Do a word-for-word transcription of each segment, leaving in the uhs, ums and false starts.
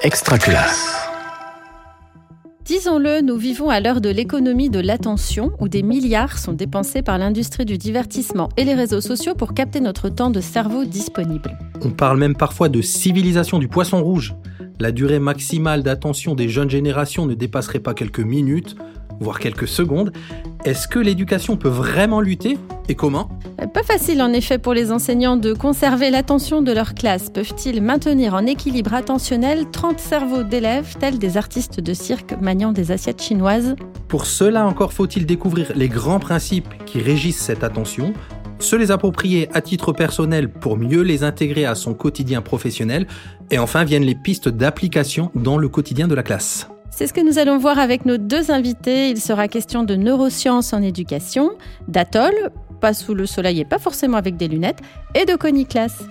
Extraclasse. Disons-le, nous vivons à l'heure de l'économie de l'attention, où des milliards sont dépensés par l'industrie du divertissement et les réseaux sociaux pour capter notre temps de cerveau disponible. On parle même parfois de civilisation du poisson rouge. La durée maximale d'attention des jeunes générations ne dépasserait pas quelques minutes, voire quelques secondes. Est-ce que l'éducation peut vraiment lutter ? Et comment ? Pas facile en effet pour les enseignants de conserver l'attention de leur classe. Peuvent-ils maintenir en équilibre attentionnel trente cerveaux d'élèves tels des artistes de cirque maniant des assiettes chinoises ? Pour cela, encore faut-il découvrir les grands principes qui régissent cette attention, se les approprier à titre personnel pour mieux les intégrer à son quotidien professionnel, et enfin viennent les pistes d'application dans le quotidien de la classe. C'est ce que nous allons voir avec nos deux invités. Il sera question de neurosciences en éducation, d'Atoll, pas sous le soleil et pas forcément avec des lunettes, et de Coniclass.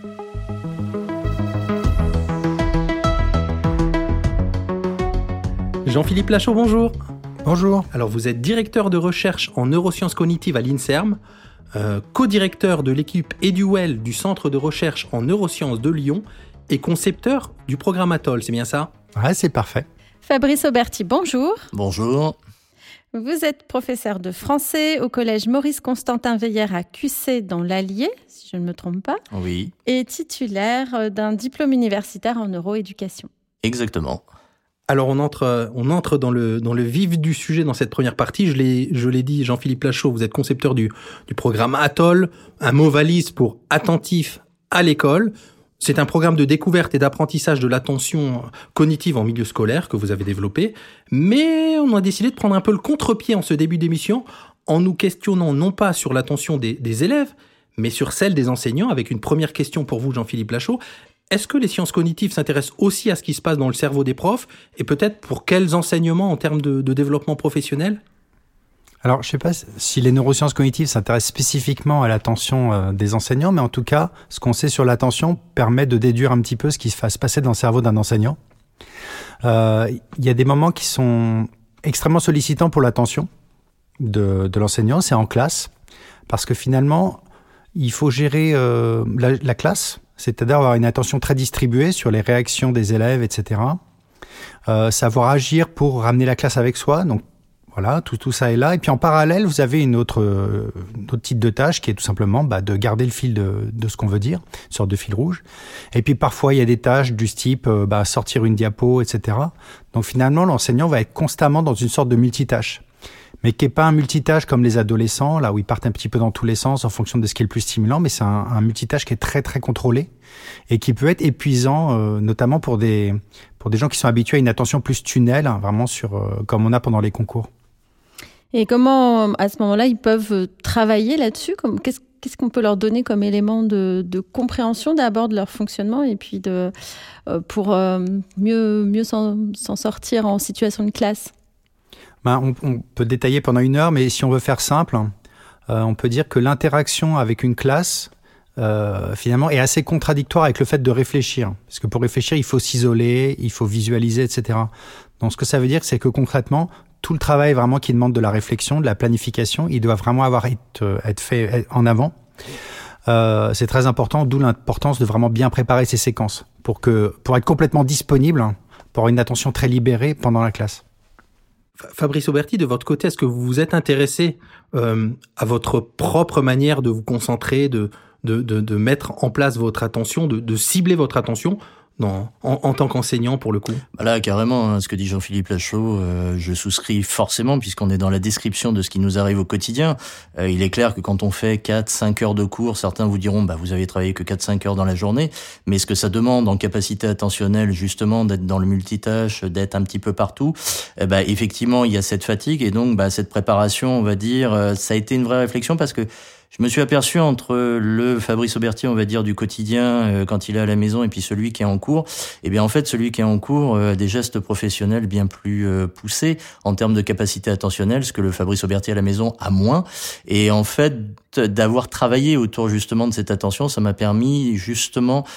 Jean-Philippe Lachaud, bonjour. Bonjour. Alors vous êtes directeur de recherche en neurosciences cognitives à l'INSERM, euh, co-directeur de l'équipe EduWell du Centre de recherche en neurosciences de Lyon et concepteur du programme Atoll, c'est bien ça ? Ouais, c'est parfait. Fabrice Auberti, bonjour. Bonjour. Vous êtes professeur de français au collège Maurice-Constantin-Veillère à Cussé dans l'Allier, si je ne me trompe pas. Oui. Et titulaire d'un diplôme universitaire en neuroéducation. Exactement. Alors on entre, on entre dans le, dans le vif du sujet dans cette première partie. Je l'ai, je l'ai dit, Jean-Philippe Lachaud, vous êtes concepteur du, du programme Atoll, un mot valise pour attentif à l'école. C'est un programme de découverte et d'apprentissage de l'attention cognitive en milieu scolaire que vous avez développé, mais on a décidé de prendre un peu le contre-pied en ce début d'émission en nous questionnant non pas sur l'attention des, des élèves, mais sur celle des enseignants, avec une première question pour vous, Jean-Philippe Lachaud. Est-ce que les sciences cognitives s'intéressent aussi à ce qui se passe dans le cerveau des profs, et peut-être pour quels enseignements en termes de, de développement professionnel ? Alors, je ne sais pas si les neurosciences cognitives s'intéressent spécifiquement à l'attention euh, des enseignants, mais en tout cas, ce qu'on sait sur l'attention permet de déduire un petit peu ce qui va se passer dans le cerveau d'un enseignant. Euh, il y a des moments qui sont extrêmement sollicitants pour l'attention de, de l'enseignant, c'est en classe, parce que finalement, il faut gérer euh, la, la classe, c'est-à-dire avoir une attention très distribuée sur les réactions des élèves, et cetera. Euh, savoir agir pour ramener la classe avec soi, donc voilà, tout, tout ça est là. Et puis en parallèle, vous avez une autre, euh, une autre type de tâche qui est tout simplement bah, de garder le fil de, de ce qu'on veut dire, une sorte de fil rouge. Et puis parfois, il y a des tâches du type euh, bah, sortir une diapo, et cetera. Donc finalement, l'enseignant va être constamment dans une sorte de multitâche. Mais qui n'est pas un multitâche comme les adolescents, là où ils partent un petit peu dans tous les sens en fonction de ce qui est le plus stimulant, mais c'est un, un multitâche qui est très très contrôlé et qui peut être épuisant, euh, notamment pour des, pour des gens qui sont habitués à une attention plus tunnel, hein, vraiment sur, euh, comme on a pendant les concours. Et comment, à ce moment-là, ils peuvent travailler là-dessus ? Qu'est-ce, qu'est-ce qu'on peut leur donner comme élément de, de compréhension d'abord de leur fonctionnement et puis de, euh, pour euh, mieux, mieux s'en, s'en sortir en situation de classe ? Ben, on, on peut détailler pendant une heure, mais si on veut faire simple, euh, on peut dire que l'interaction avec une classe, euh, finalement, est assez contradictoire avec le fait de réfléchir. Parce que pour réfléchir, il faut s'isoler, il faut visualiser, et cetera. Donc, ce que ça veut dire, c'est que concrètement, tout le travail vraiment qui demande de la réflexion, de la planification, il doit vraiment avoir être, être fait en avant. Euh, c'est très important, d'où l'importance de vraiment bien préparer ces séquences pour que, pour être complètement disponible, pour avoir une attention très libérée pendant la classe. Fabrice Auberti, de votre côté, est-ce que vous vous êtes intéressé euh, à votre propre manière de vous concentrer, de, de, de, de mettre en place votre attention, de, de cibler votre attention dans, en, en tant qu'enseignant pour le coup ? Bah là, carrément, hein, ce que dit Jean-Philippe Lachaud, euh, je souscris forcément puisqu'on est dans la description de ce qui nous arrive au quotidien. Euh, il est clair que quand on fait quatre cinq heures de cours, certains vous diront bah vous avez travaillé que quatre cinq heures dans la journée, mais ce que ça demande en capacité attentionnelle justement d'être dans le multitâche, d'être un petit peu partout, eh bah effectivement, il y a cette fatigue et donc bah cette préparation, on va dire, euh, ça a été une vraie réflexion parce que je me suis aperçu entre le Fabrice Auberti, on va dire, du quotidien, euh, quand il est à la maison, et puis celui qui est en cours, eh bien, en fait, celui qui est en cours euh, a des gestes professionnels bien plus euh, poussés en termes de capacité attentionnelle, ce que le Fabrice Auberti à la maison a moins. Et en fait, d'avoir travaillé autour, justement, de cette attention, ça m'a permis, justement,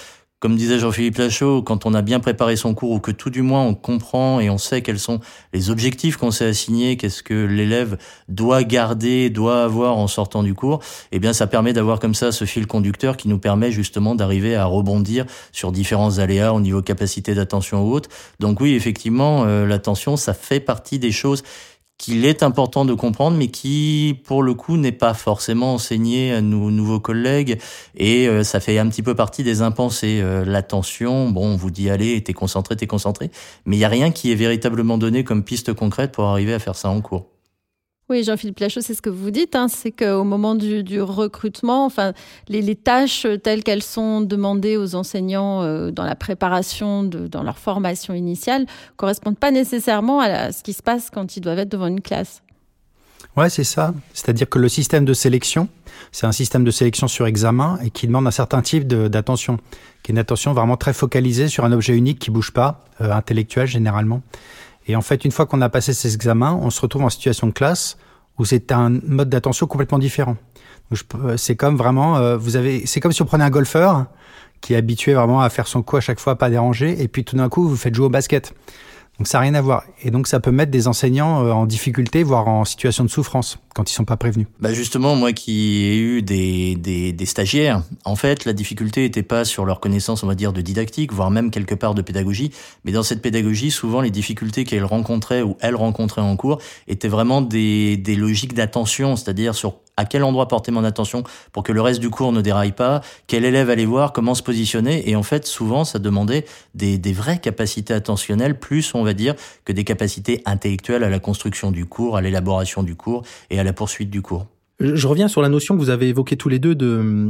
comme disait Jean-Philippe Lachaud, quand on a bien préparé son cours ou que tout du moins on comprend et on sait quels sont les objectifs qu'on s'est assignés, qu'est-ce que l'élève doit garder, doit avoir en sortant du cours, eh bien ça permet d'avoir comme ça ce fil conducteur qui nous permet justement d'arriver à rebondir sur différents aléas au niveau capacité d'attention ou autre. Donc oui, effectivement, euh, l'attention, ça fait partie des choses qu'il est important de comprendre, mais qui, pour le coup, n'est pas forcément enseigné à nos nouveaux collègues, et euh, ça fait un petit peu partie des impensés. Euh, l'attention, bon, on vous dit, allez, t'es concentré, t'es concentré, mais il n'y a rien qui est véritablement donné comme piste concrète pour arriver à faire ça en cours. Oui, Jean-Philippe Lachaud, c'est ce que vous dites, hein, c'est qu'au moment du, du recrutement, enfin, les, les tâches telles qu'elles sont demandées aux enseignants euh, dans la préparation, de, dans leur formation initiale, correspondent pas nécessairement à, la, à ce qui se passe quand ils doivent être devant une classe. Ouais, c'est ça. C'est-à-dire que le système de sélection, c'est un système de sélection sur examen et qui demande un certain type de, d'attention, qui est une attention vraiment très focalisée sur un objet unique qui bouge pas, euh, intellectuel généralement. Et en fait, une fois qu'on a passé ces examens, on se retrouve en situation de classe où c'est un mode d'attention complètement différent. Donc, je, c'est comme vraiment, euh, vous avez, c'est comme si on prenait un golfeur qui est habitué vraiment à faire son coup à chaque fois, pas déranger, et puis tout d'un coup, vous faites jouer au basket. Donc ça n'a rien à voir. Et donc ça peut mettre des enseignants en difficulté, voire en situation de souffrance, quand ils sont pas prévenus. Bah justement, moi qui ai eu des, des, des stagiaires, en fait, la difficulté était pas sur leur connaissance, on va dire, de didactique, voire même quelque part de pédagogie, mais dans cette pédagogie, souvent, les difficultés qu'elles rencontraient ou elles rencontraient en cours étaient vraiment des, des logiques d'attention, c'est-à-dire sur à quel endroit porter mon attention pour que le reste du cours ne déraille pas, quel élève aller voir, comment se positionner. Et en fait, souvent, ça demandait des, des vraies capacités attentionnelles, plus, on va dire, que des capacités intellectuelles à la construction du cours, à l'élaboration du cours et à la poursuite du cours. Je reviens sur la notion que vous avez évoquée tous les deux de,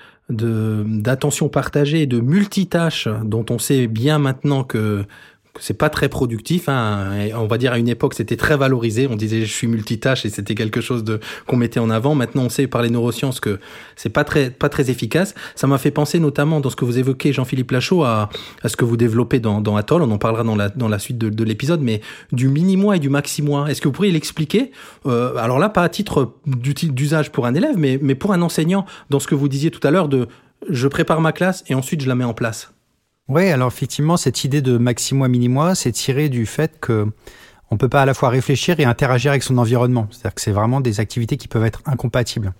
de, d'attention partagée et de multitâche, dont on sait bien maintenant que que c'est pas très productif, hein. Et on va dire à une époque c'était très valorisé, on disait je suis multitâche et c'était quelque chose de qu'on mettait en avant. Maintenant on sait par les neurosciences que c'est pas très pas très efficace. Ça m'a fait penser notamment dans ce que vous évoquez, Jean-Philippe Lachaud, à, à ce que vous développez dans dans Atoll. On en parlera dans la dans la suite de, de l'épisode, mais du mini-moi et du maxi-moi. Est-ce que vous pourriez l'expliquer? euh, Alors là, pas à titre d'usage pour un élève, mais mais pour un enseignant, dans ce que vous disiez tout à l'heure de je prépare ma classe et ensuite je la mets en place. Oui, alors effectivement, cette idée de maxi-moi, mini-moi, c'est tiré du fait que on peut pas à la fois réfléchir et interagir avec son environnement. C'est-à-dire que c'est vraiment des activités qui peuvent être incompatibles.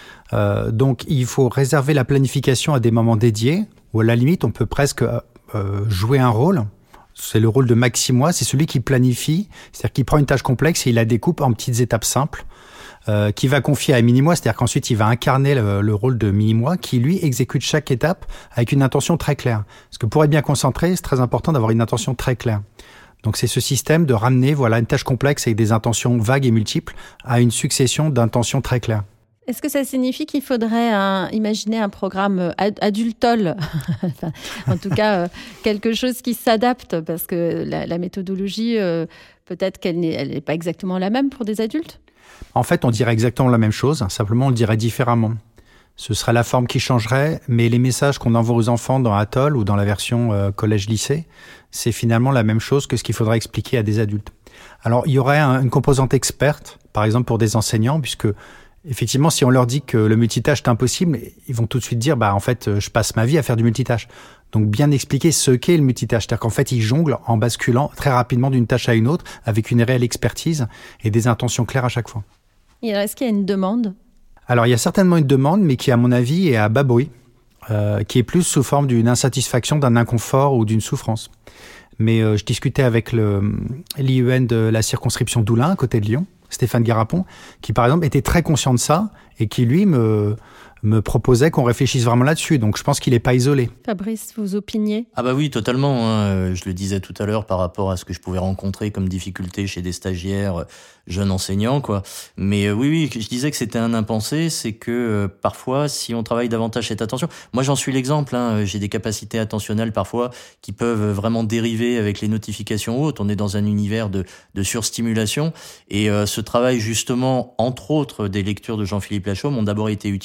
Euh, donc, il faut réserver la planification à des moments dédiés, où à la limite, on peut presque euh, jouer un rôle. C'est le rôle de maxi-moi, c'est celui qui planifie, c'est-à-dire qu'il prend une tâche complexe et il la découpe en petites étapes simples. Euh, qui va confier à mini-moi, c'est-à-dire qu'ensuite il va incarner le, le rôle de mini-moi, qui lui exécute chaque étape avec une intention très claire. Parce que pour être bien concentré, c'est très important d'avoir une intention très claire. Donc c'est ce système de ramener voilà une tâche complexe avec des intentions vagues et multiples à une succession d'intentions très claires. Est-ce que ça signifie qu'il faudrait un, imaginer un programme ad- adultol, enfin, en tout cas euh, quelque chose qui s'adapte, parce que la, la méthodologie, euh, peut-être qu'elle n'est, elle n'est pas exactement la même pour des adultes? En fait, on dirait exactement la même chose, simplement on le dirait différemment. Ce serait la forme qui changerait, mais les messages qu'on envoie aux enfants dans Atoll ou dans la version euh, collège-lycée, c'est finalement la même chose que ce qu'il faudrait expliquer à des adultes. Alors, il y aurait un, une composante experte, par exemple pour des enseignants, puisque effectivement, si on leur dit que le multitâche est impossible, ils vont tout de suite dire, bah en fait, je passe ma vie à faire du multitâche. Donc, bien expliquer ce qu'est le multitâche. C'est-à-dire qu'en fait, ils jonglent en basculant très rapidement d'une tâche à une autre, avec une réelle expertise et des intentions claires à chaque fois. Et alors, est-ce qu'il y a une demande ? Alors, il y a certainement une demande, mais qui, à mon avis, est à bas bruit, euh, qui est plus sous forme d'une insatisfaction, d'un inconfort ou d'une souffrance. Mais euh, je discutais avec le, l'I U N de la circonscription d'Oulin, à côté de Lyon, Stéphane Garapon, qui, par exemple, était très conscient de ça et qui, lui, me... me proposait qu'on réfléchisse vraiment là-dessus. Donc, je pense qu'il n'est pas isolé. Fabrice, vous opiniez ? Ah bah oui, totalement. Hein. Je le disais tout à l'heure par rapport à ce que je pouvais rencontrer comme difficulté chez des stagiaires, jeunes enseignants, quoi. Mais euh, oui, oui, je disais que c'était un impensé, c'est que euh, parfois, si on travaille davantage cette attention, moi j'en suis l'exemple, hein. J'ai des capacités attentionnelles parfois qui peuvent vraiment dériver avec les notifications hautes. On est dans un univers de, de surstimulation et euh, ce travail justement, entre autres, des lectures de Jean-Philippe Lachaud m'ont d'abord été utiles à moi,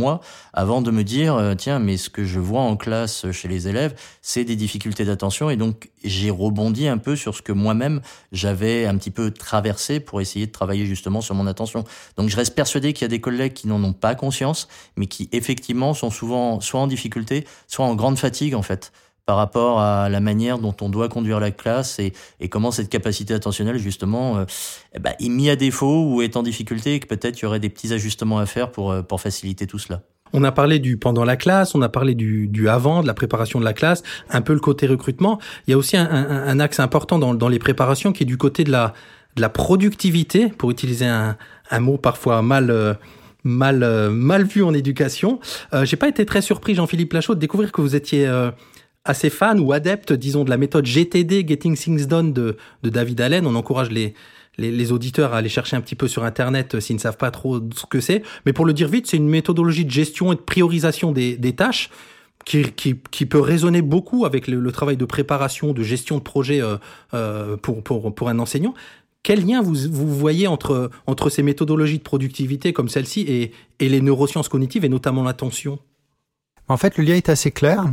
mois avant de me dire euh, tiens, mais ce que je vois en classe chez les élèves, c'est des difficultés d'attention. Et donc j'ai rebondi un peu sur ce que moi-même j'avais un petit peu traversé pour essayer de travailler justement sur mon attention. Donc je reste persuadé qu'il y a des collègues qui n'en ont pas conscience, mais qui effectivement sont souvent soit en difficulté, soit en grande fatigue en fait, par rapport à la manière dont on doit conduire la classe et, et comment cette capacité attentionnelle, justement, euh, eh ben, est mise à défaut ou est en difficulté et que peut-être il y aurait des petits ajustements à faire pour, pour faciliter tout cela. On a parlé du pendant la classe, on a parlé du, du avant, de la préparation de la classe, un peu le côté recrutement. Il y a aussi un, un, un axe important dans, dans les préparations qui est du côté de la, de la productivité, pour utiliser un, un mot parfois mal... Euh, mal euh, mal vu en éducation. Euh, j'ai pas été très surpris, Jean-Philippe Lachaud, de découvrir que vous étiez euh, assez fan ou adepte, disons, de la méthode G T D, Getting Things Done, de, de David Allen. On encourage les, les, les auditeurs à aller chercher un petit peu sur Internet euh, s'ils ne savent pas trop ce que c'est. Mais pour le dire vite, c'est une méthodologie de gestion et de priorisation des, des tâches qui, qui, qui peut résonner beaucoup avec le, le travail de préparation, de gestion de projet euh, euh, pour, pour, pour un enseignant. Quel lien vous, vous voyez entre, entre ces méthodologies de productivité comme celle-ci et, et les neurosciences cognitives et notamment l'attention ? En fait, le lien est assez clair.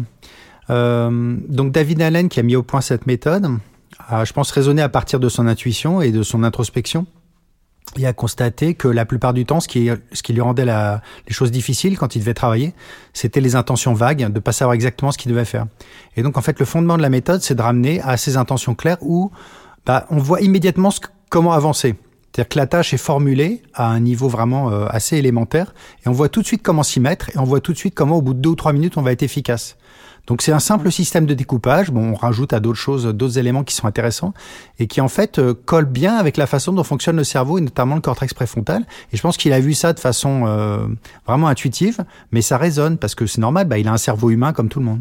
Euh, donc David Allen, qui a mis au point cette méthode, a, je pense, raisonné à partir de son intuition et de son introspection et a constaté que la plupart du temps, ce qui, ce qui lui rendait la, les choses difficiles quand il devait travailler, c'était les intentions vagues, de pas savoir exactement ce qu'il devait faire. Et donc, en fait, le fondement de la méthode, c'est de ramener à ces intentions claires où bah, on voit immédiatement ce que comment avancer. C'est-à-dire que la tâche est formulée à un niveau vraiment euh, assez élémentaire et on voit tout de suite comment s'y mettre et on voit tout de suite comment au bout de deux ou trois minutes on va être efficace. Donc c'est un simple système de découpage. Bon, on rajoute à d'autres choses, d'autres éléments qui sont intéressants et qui en fait euh, collent bien avec la façon dont fonctionne le cerveau et notamment le cortex préfrontal. Et je pense qu'il a vu ça de façon euh, vraiment intuitive, mais ça résonne parce que c'est normal, bah, il a un cerveau humain comme tout le monde.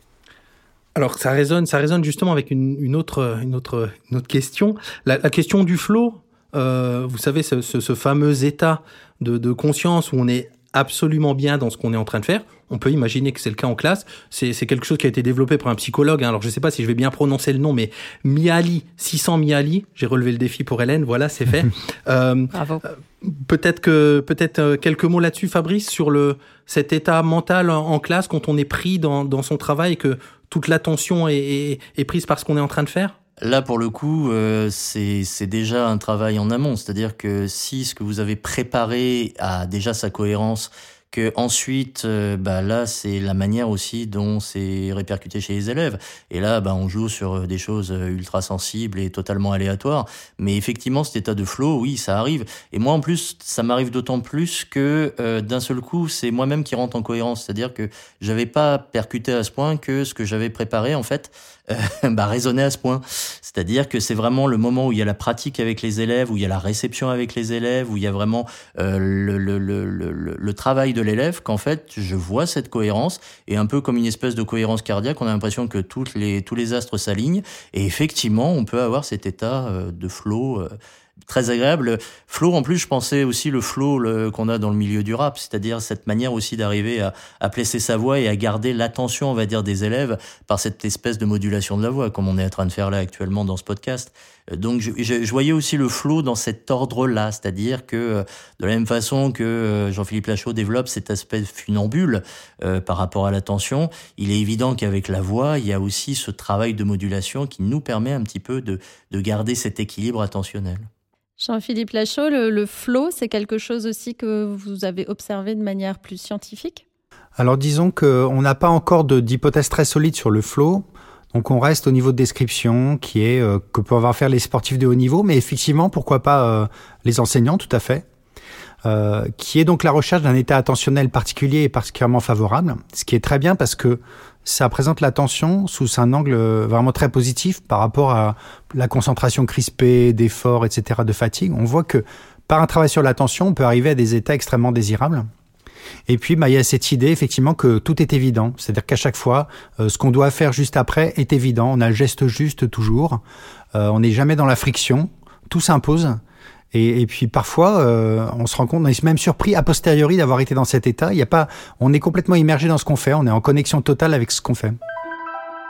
Alors ça résonne, ça résonne justement avec une, une autre, une autre, une autre question. La, la question du flow. Euh, vous savez, ce, ce, ce fameux état de, de conscience où on est absolument bien dans ce qu'on est en train de faire. On peut imaginer que c'est le cas en classe. C'est, c'est quelque chose qui a été développé par un psychologue. Hein. Alors je ne sais pas si je vais bien prononcer le nom, mais Mihaly, six cents Mihaly. J'ai relevé le défi pour Hélène. Voilà, c'est fait. euh, Bravo. Peut-être que peut-être quelques mots là-dessus, Fabrice, sur le cet état mental en, en classe quand on est pris dans, dans son travail et que toute l'attention est, est, est prise par ce qu'on est en train de faire. Là, pour le coup, euh, c'est, c'est déjà un travail en amont. C'est-à-dire que si ce que vous avez préparé a déjà sa cohérence, que ensuite, euh, bah là, c'est la manière aussi dont c'est répercuté chez les élèves. Et là, bah, on joue sur des choses ultra sensibles et totalement aléatoires. Mais effectivement, cet état de flow, oui, ça arrive. Et moi, en plus, ça m'arrive d'autant plus que euh, d'un seul coup, c'est moi-même qui rentre en cohérence. C'est-à-dire que j'avais pas percuté à ce point que ce que j'avais préparé, en fait, euh, bah, résonnait à ce point. C'est-à-dire que c'est vraiment le moment où il y a la pratique avec les élèves, où il y a la réception avec les élèves, où il y a vraiment euh, le, le, le, le, le travail de l'élève, qu'en fait, je vois cette cohérence, et un peu comme une espèce de cohérence cardiaque, on a l'impression que toutes les, tous les astres s'alignent, et effectivement, on peut avoir cet état euh, de flow euh, très agréable. Flow, en plus, je pensais aussi le flow le, qu'on a dans le milieu du rap, c'est-à-dire cette manière aussi d'arriver à, à placer sa voix et à garder l'attention, on va dire, des élèves par cette espèce de modulation de la voix, comme on est en train de faire là actuellement dans ce podcast. Donc, je, je, je voyais aussi le flow dans cet ordre-là, c'est-à-dire que de la même façon que Jean-Philippe Lachaud développe cet aspect funambule euh, par rapport à l'attention, il est évident qu'avec la voix, il y a aussi ce travail de modulation qui nous permet un petit peu de, de garder cet équilibre attentionnel. Jean-Philippe Lachaud, le, le flow, c'est quelque chose aussi que vous avez observé de manière plus scientifique ? Alors disons qu'on n'a pas encore de, d'hypothèse très solide sur le flow, donc on reste au niveau de description qui est euh, que peuvent faire les sportifs de haut niveau, mais effectivement, pourquoi pas euh, les enseignants, tout à fait, euh, qui est donc la recherche d'un état attentionnel particulier et particulièrement favorable, ce qui est très bien parce que ça présente l'attention sous un angle vraiment très positif par rapport à la concentration crispée, d'efforts, et cetera, de fatigue. On voit que par un travail sur l'attention, on peut arriver à des états extrêmement désirables. Et puis, bah, il y a cette idée, effectivement, que tout est évident. C'est-à-dire qu'à chaque fois, euh, ce qu'on doit faire juste après est évident. On a le geste juste toujours. Euh, on n'est jamais dans la friction. Tout s'impose. Et, et puis parfois, euh, on se rend compte, on est même surpris a posteriori d'avoir été dans cet état. Il y a pas, on est complètement immergé dans ce qu'on fait, on est en connexion totale avec ce qu'on fait.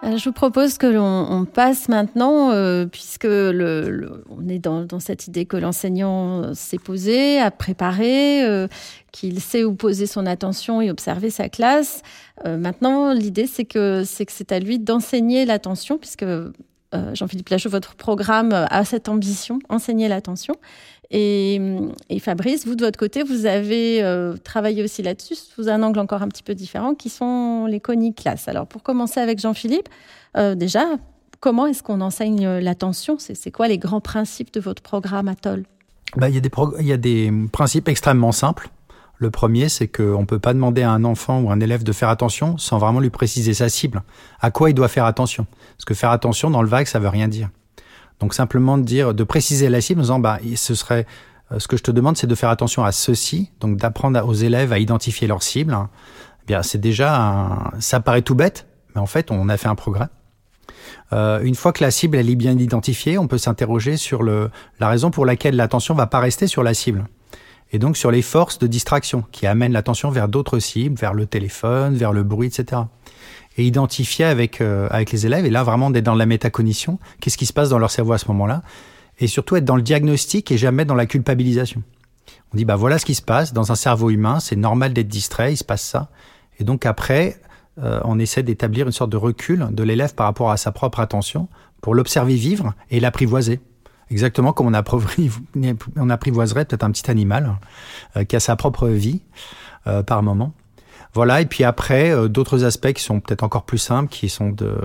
Alors, je vous propose que l'on on passe maintenant, euh, puisque le, le, on est dans, dans cette idée que l'enseignant s'est posé, a préparé, euh, qu'il sait où poser son attention et observer sa classe. Euh, maintenant, l'idée, c'est que, c'est que c'est à lui d'enseigner l'attention, puisque euh, Jean-Philippe Lachaud, votre programme a cette ambition, enseigner l'attention. Et, et Fabrice, vous, de votre côté, vous avez euh, travaillé aussi là-dessus, sous un angle encore un petit peu différent, qui sont les coniclasses. Alors, pour commencer avec Jean-Philippe, euh, déjà, comment est-ce qu'on enseigne l'attention ? c'est, c'est quoi les grands principes de votre programme Atoll ? Bah, il y a des prog- il y a des principes extrêmement simples. Le premier, c'est qu'on ne peut pas demander à un enfant ou un élève de faire attention sans vraiment lui préciser sa cible. À quoi il doit faire attention ? Parce que faire attention, dans le vague, ça ne veut rien dire. Donc simplement de dire, de préciser la cible en disant, bah, ce serait, euh, ce que je te demande, c'est de faire attention à ceci, donc d'apprendre aux élèves à identifier leur cible. Eh bien, c'est déjà, un, ça paraît tout bête, mais en fait, on a fait un progrès. Euh, une fois que la cible elle est bien identifiée, on peut s'interroger sur le, la raison pour laquelle l'attention va pas rester sur la cible. Et donc sur les forces de distraction qui amènent l'attention vers d'autres cibles, vers le téléphone, vers le bruit, et cetera. Et identifier avec euh, avec les élèves, et là vraiment d'être dans la métacognition, qu'est-ce qui se passe dans leur cerveau à ce moment-là, et surtout être dans le diagnostic et jamais dans la culpabilisation. On dit bah voilà ce qui se passe dans un cerveau humain, c'est normal d'être distrait, il se passe ça, et donc après euh, on essaie d'établir une sorte de recul de l'élève par rapport à sa propre attention pour l'observer vivre et l'apprivoiser. Exactement comme on, on apprivoiserait peut-être un petit animal euh, qui a sa propre vie euh, par moment. Voilà, et puis après, euh, d'autres aspects qui sont peut-être encore plus simples, qui sont de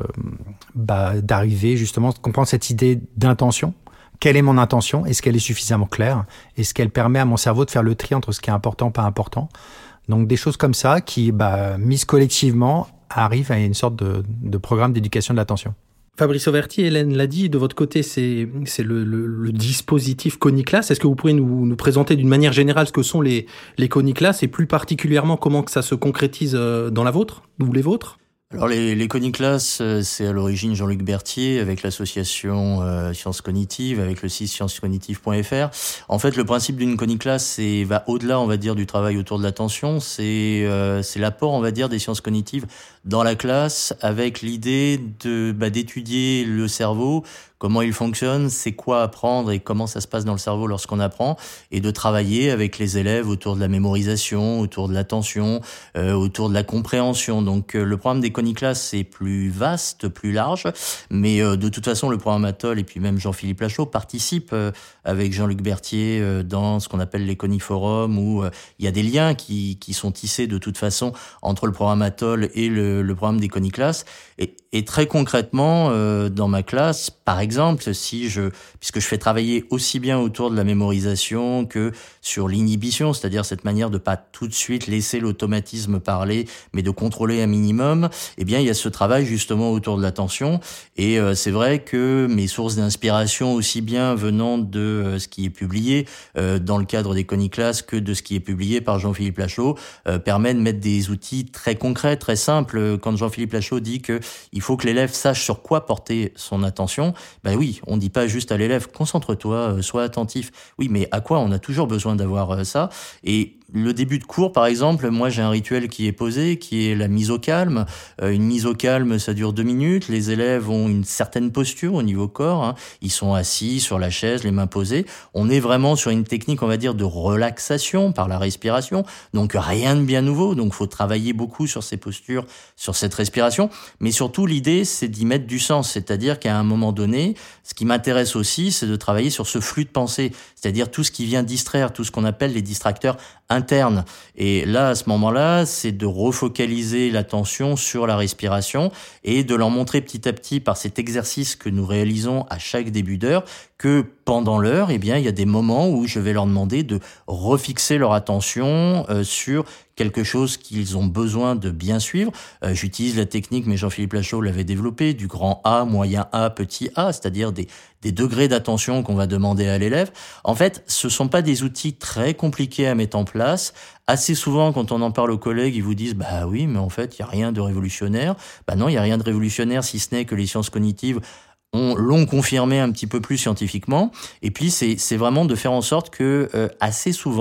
bah, d'arriver justement, de comprendre cette idée d'intention. Quelle est mon intention ? Est-ce qu'elle est suffisamment claire ? Est-ce qu'elle permet à mon cerveau de faire le tri entre ce qui est important et pas important ? Donc des choses comme ça qui, bah, mises collectivement, arrivent à une sorte de, de programme d'éducation de l'attention. Fabrice Auverti, Hélène l'a dit, de votre côté, c'est, c'est le, le, le dispositif Coniclass. Est-ce que vous pourriez nous, nous présenter d'une manière générale ce que sont les, les Coniclass et plus particulièrement comment que ça se concrétise dans la vôtre ou les vôtres ? Alors les, les Coniclass, c'est à l'origine Jean-Luc Berthier avec l'association euh, Sciences Cognitives, avec le site sciences cognitives point f r. En fait, le principe d'une Coniclass, c'est va au-delà, on va dire, du travail autour de l'attention. C'est euh, c'est l'apport, on va dire, des sciences cognitives dans la classe, avec l'idée de bah, d'étudier le cerveau, comment il fonctionne, c'est quoi apprendre et comment ça se passe dans le cerveau lorsqu'on apprend, et de travailler avec les élèves autour de la mémorisation, autour de l'attention, euh, autour de la compréhension. Donc euh, le programme des Coniclass, c'est plus vaste, plus large, mais euh, de toute façon, le programme Atoll et puis même Jean-Philippe Lachaud participent euh, avec Jean-Luc Berthier euh, dans ce qu'on appelle les Coniforums, où euh, il y a des liens qui, qui sont tissés de toute façon entre le programme Atoll et le, le programme des Coniclass. Et, et très concrètement, euh, dans ma classe, par exemple, si je, puisque je fais travailler aussi bien autour de la mémorisation que sur l'inhibition, c'est-à-dire cette manière de pas tout de suite laisser l'automatisme parler, mais de contrôler un minimum, eh bien, il y a ce travail justement autour de l'attention. Et euh, c'est vrai que mes sources d'inspiration, aussi bien venant de euh, ce qui est publié euh, dans le cadre des Coniclass que de ce qui est publié par Jean-Philippe Lachaud, euh, permet de mettre des outils très concrets, très simples. Quand Jean-Philippe Lachaud dit que il faut que l'élève sache sur quoi porter son attention, ben oui, on dit pas juste à l'élève, concentre-toi, sois attentif. Oui, mais à quoi ? On a toujours besoin d'avoir ça. Et le début de cours, par exemple, moi j'ai un rituel qui est posé, qui est la mise au calme. Euh, une mise au calme, ça dure deux minutes. Les élèves ont une certaine posture au niveau corps. Hein. Ils sont assis sur la chaise, les mains posées. On est vraiment sur une technique, on va dire, de relaxation par la respiration. Donc rien de bien nouveau. Donc faut travailler beaucoup sur ces postures, sur cette respiration. Mais surtout, l'idée, c'est d'y mettre du sens. C'est-à-dire qu'à un moment donné, ce qui m'intéresse aussi, c'est de travailler sur ce flux de pensée. C'est-à-dire tout ce qui vient distraire, tout ce qu'on appelle les distracteurs interne. Et là, à ce moment-là, c'est de refocaliser l'attention sur la respiration et de leur montrer petit à petit par cet exercice que nous réalisons à chaque début d'heure que pendant l'heure, eh bien, il y a des moments où je vais leur demander de refixer leur attention euh, sur quelque chose qu'ils ont besoin de bien suivre. Euh, j'utilise la technique, mais Jean-Philippe Lachaud l'avait développé, du grand A, moyen A, petit a, c'est-à-dire des, des degrés d'attention qu'on va demander à l'élève. En fait, ce sont pas des outils très compliqués à mettre en place. Assez souvent, quand on en parle aux collègues, ils vous disent « bah oui, mais en fait, il y a rien de révolutionnaire ». Bah non, il y a rien de révolutionnaire si ce n'est que les sciences cognitives on l'ont confirmé un petit peu plus scientifiquement. Et puis c'est c'est vraiment de faire en sorte que euh, assez souvent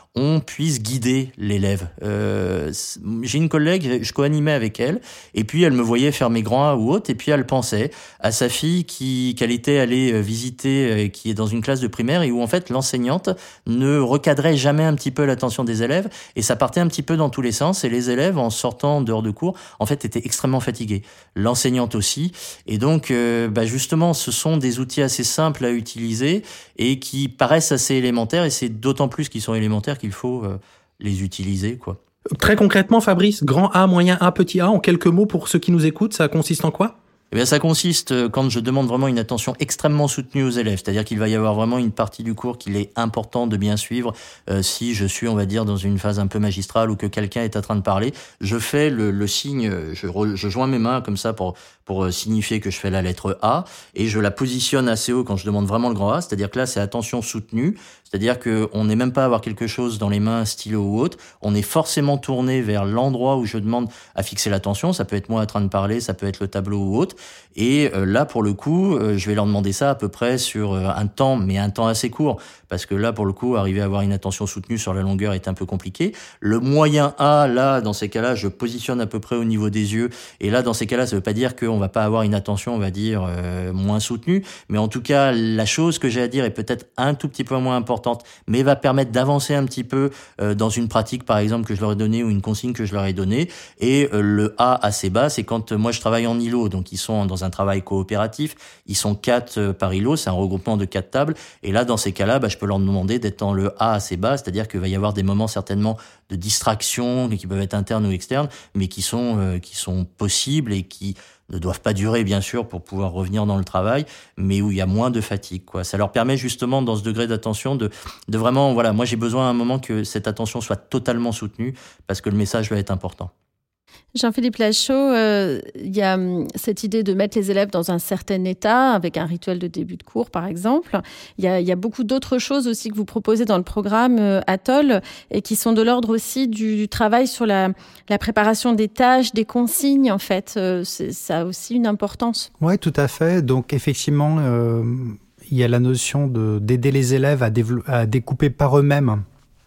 on puisse guider l'élève. Euh, j'ai une collègue, je co-animais avec elle, et puis elle me voyait faire mes grands A ou autres, et puis elle pensait à sa fille qui qu'elle était allée visiter, qui est dans une classe de primaire, et où en fait l'enseignante ne recadrait jamais un petit peu l'attention des élèves, et ça partait un petit peu dans tous les sens, et les élèves, en sortant dehors de cours, en fait étaient extrêmement fatigués. L'enseignante aussi, et donc euh, bah justement, ce sont des outils assez simples à utiliser, et qui paraissent assez élémentaires, et c'est d'autant plus qu'ils sont élémentaires qu'il faut euh, les utiliser, quoi. Très concrètement, Fabrice, grand A, moyen A, petit A, en quelques mots pour ceux qui nous écoutent, ça consiste en quoi ? Eh bien, ça consiste quand je demande vraiment une attention extrêmement soutenue aux élèves, c'est-à-dire qu'il va y avoir vraiment une partie du cours qu'il est important de bien suivre. Euh, si je suis, on va dire, dans une phase un peu magistrale ou que quelqu'un est en train de parler, je fais le, le signe, je, re, je joins mes mains comme ça pour pour signifier que je fais la lettre A, et je la positionne assez haut quand je demande vraiment le grand A, c'est-à-dire que là, c'est attention soutenue, c'est-à-dire que on n'est même pas à avoir quelque chose dans les mains, stylo ou autre, on est forcément tourné vers l'endroit où je demande à fixer l'attention, ça peut être moi en train de parler, ça peut être le tableau ou autre, et euh, là, pour le coup, euh, je vais leur demander ça à peu près sur euh, un temps, mais un temps assez court, parce que là, pour le coup, arriver à avoir une attention soutenue sur la longueur est un peu compliqué. Le moyen A, là, dans ces cas-là, je positionne à peu près au niveau des yeux, et là, dans ces cas-là, ça veut pas dire qu'on va pas avoir une attention, on va dire, euh, moins soutenue, mais en tout cas, la chose que j'ai à dire est peut-être un tout petit peu moins importante, mais va permettre d'avancer un petit peu euh, dans une pratique, par exemple, que je leur ai donnée, ou une consigne que je leur ai donnée. Et euh, le A assez bas, c'est quand euh, moi je travaille en îlot, donc ils sont dans un travail coopératif, ils sont quatre euh, par îlot, c'est un regroupement de quatre tables, et là, dans ces cas-là, bah, je peux leur demander d'être dans le A assez bas, c'est-à-dire qu'il va y avoir des moments certainement de distraction, qui peuvent être internes ou externes, mais qui sont euh, qui sont possibles et qui ne doivent pas durer, bien sûr, pour pouvoir revenir dans le travail, mais où il y a moins de fatigue, quoi. Ça leur permet justement, dans ce degré d'attention, de, de vraiment, voilà, moi j'ai besoin à un moment que cette attention soit totalement soutenue, parce que le message va être important. Jean-Philippe Lachaud, euh, il y a cette idée de mettre les élèves dans un certain état, avec un rituel de début de cours, par exemple. Il y a, il y a beaucoup d'autres choses aussi que vous proposez dans le programme euh, Atoll, et qui sont de l'ordre aussi du, du travail sur la, la préparation des tâches, des consignes, en fait. Euh, c'est, ça a aussi une importance. Oui, tout à fait. Donc, effectivement, euh, il y a la notion de, d'aider les élèves à, dévelop- à découper par eux-mêmes